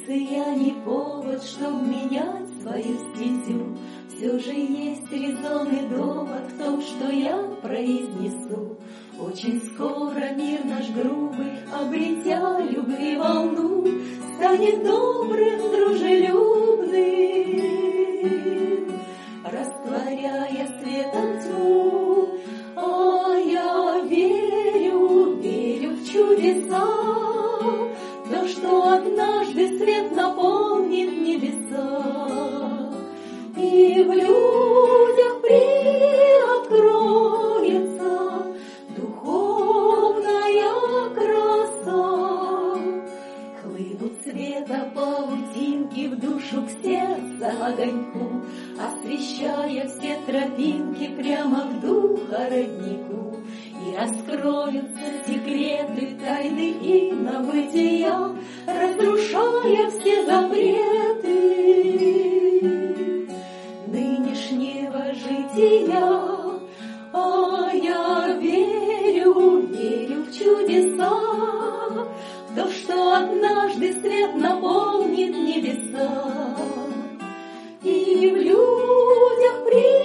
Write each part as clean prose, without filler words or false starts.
я не повод, чтоб менять свою стезю, все же есть резон и довод в том, что я произнесу. Очень скоро мир наш грубый, обретя любви волну, станет добрым, дружелюбным, растворяя светом тьму. А я верю, верю в чудеса, то, что однажды свет наполнит небеса, и в людях приоткроется духовная краса. Хлынут света паутинки в душу к сердцу огоньку, освещая все тропинки прямо в духа роднику. И раскроются секреты тайны инобытия, разрушая все запреты нынешнего жития. А я верю, верю в чудеса, в то, что однажды свет наполнит небеса, и в людях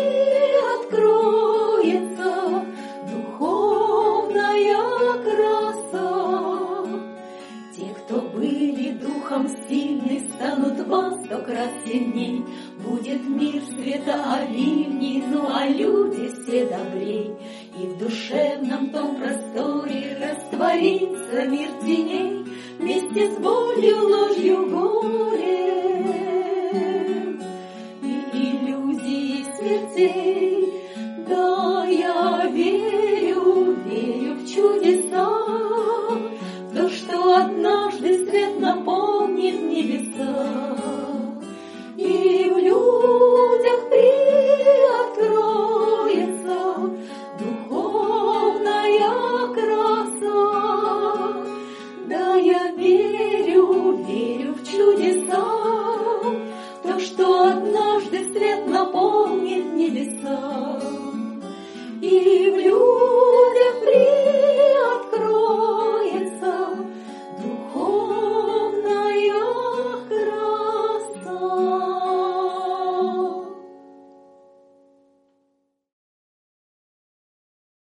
приоткроется духовная краса. Те, кто были духом сильны, станут во 100 крат сильней. Будет мир света обильней, ну а люди все добрей. И в душевном том просторе растворится мир теней вместе с болью, ложью, горем.